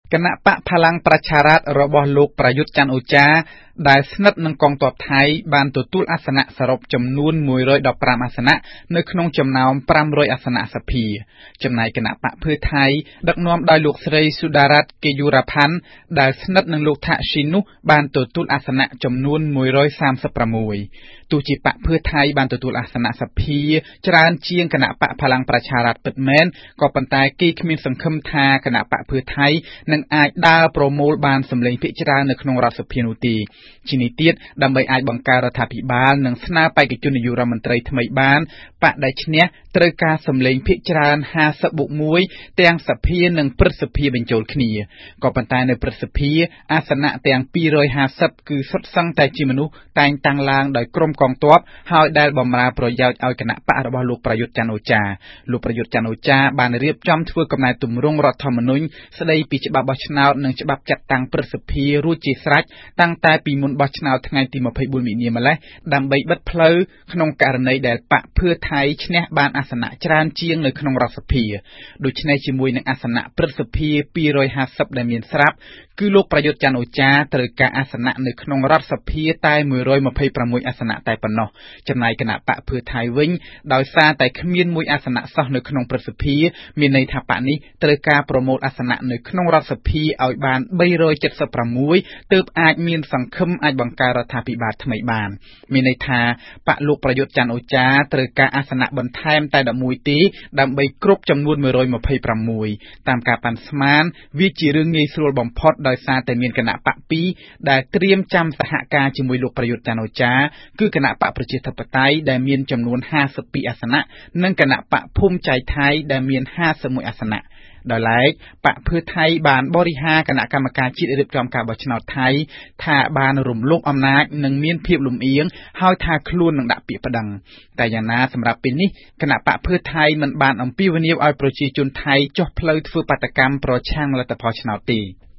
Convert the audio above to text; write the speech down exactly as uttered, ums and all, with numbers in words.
គណៈបកพลังប្រជារដ្ឋរបស់លោកប្រយុទ្ធច័ន្ទអូចាដែលស្និទ្ធនឹងកងទ័ពថៃបានទទួលអាសនៈសរុបចំនួនមួយរយដប់ប្រាំអាសនៈនៅក្នុងចំណោមប្រាំរយអាសនៈសភាចំណែកគណៈបកភឿថៃដឹកនាំដោយលោកស្រីសុដារ៉ាត់កេយុរ៉ាផាន់ដែលស្និទ្ធនឹងលោកថាក់ស៊ីននោះបានទទួលអាសនៈចំនួនមួយរយសាមសិបប្រាំមួយទោះជាបកភឿថៃបានទទួលអាសនៈសភាច្រើនជាងគណៈបកพลังប្រជារដ្ឋពិតមែនក៏ប៉ុន្តែគេគ្មានសង្ឃឹមថាគណៈបកភឿថៃនឹងអាចដើរប្រមូលបានសម្លេងភាគច្រើននៅក្នុងរដ្ឋសភានោះទេជានេះទៀតដើម្បីអាចបង្កើតរដ្ឋាភិបាលនិងស្នើបេក្ខជននាយករដ្ឋមន្ត្រីថ្មីបានបកដែលឈ្នះត្រូវការសម្លេងភាគច្រើនห้าสิบบวกមួយទាំងសភានិងព្រឹទ្ធសភាបញ្ចូលគ្នាក៏ប៉ុន្តែនៅព្រឹទ្ធសភាអាសនៈទាំងពីររយห้าสิบគឺសុទ្ធសឹងតែជាមនុស្សតែងតាំងឡើងដោយក្រុមកងទ័ពហើយដែលបម្រើប្រយោជន៍ឲ្យគណៈបករបស់លោកប្រយុទ្ធច័ន្ទអូចាលោកប្រយុទ្ធច័ន្ទអូចាបានរៀបចំធ្វើកំណែទម្រង់រដ្ឋធម្មនុញ្ញស្ដីពីច្បាប់បោះឆ្នោតនិងច្បាប់ចាត់តាំងព្រឹទ្ធសភារួចជាស្រេចតាំងតែពីមុនបោះឆ្នោតថ្ងៃទីยี่สิบสี่មីនាម្លេះដើម្បីបិទផ្លូវក្នុងករណីដែលបកភឿថៃឈ្នះបានអាសនៈច្រើនជាងនៅក្នុងរដ្ឋសភាដូច្នេះជាមួយនឹងអាសនៈព្រឹទ្ធសភាពីររយห้าสิบដែលមានស្រាប់គឺលោកប្រយុទ្ធច័ន្ទអូចាត្រូវការអាសនៈនៅក្នុងរដ្ឋសភាតែមួយរយยี่สิบหกអាសនៈតែប៉ុណ្ណោះចំណែកគណៈបកភឿថៃវិញដោយសារតែគ្មានមួយអាសនៈសោះនៅក្នុងព្រឹទ្ធសភាមានន័យថាបកនេះត្រូវការប្រមូលអាសនៈនៅក្នុងរដ្ឋសភាឲ្យបានបីរយเจ็ดสิบหกទើបអាចមានសង្ឃឹមអាចបង្កើតរដ្ឋាភិបាលថ្មីបានមានន័យថាបកលោកប្រយុទ្ធច័ន្ទអូចាត្រូវការអាសនៈបន្ថែមតែelevenទេដើម្បីគ្រប់ចំនួនមួយរយยี่สิบหกតាមការប៉ាន់ស្មានវាជារឿងងាយស្រួលបំផុតដោយសារតែមានគណៈបកពីរដែលត្រៀមចាំសហការជាមួយលោកប្រយុទ្ធច័ន្ទអូចាគឺគណៈបកប្រជាធិបតេយ្យដែលមានចំនួនห้าสิบสองអាសនៈនិងគណៈបកភូមិใจไทยដែលមានห้าสิบเอ็ดអាសនៈដោយឡែកបកភឿថៃបានបរិហាគណៈកម្មការជាតិរៀបចំការបោះឆ្នោតថៃថាបានរំលោភអំណាចនិងមានភាពលំអៀងហើយថាខ្លួននឹងដាក់ពាក្យប្តឹងតែយ៉ាងណាសម្រាប់ពេលនេះគណៈបកភឿថៃមិនបានអំពាវនាវឲ្យប្រជាជនថៃចុះផ្លូវធ្វើបាតកម្មប្រឆាំងលទ្ធផលឆ្នោតទេ